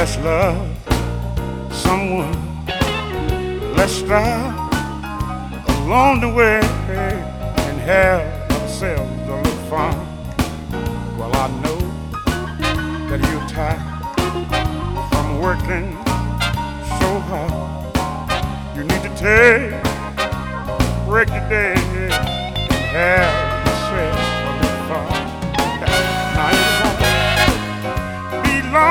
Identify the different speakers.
Speaker 1: Let's love someone. Let's strive along the way and have ourselves a little fun. Well, I know that you're tired from working so hard. You need to take a break today and have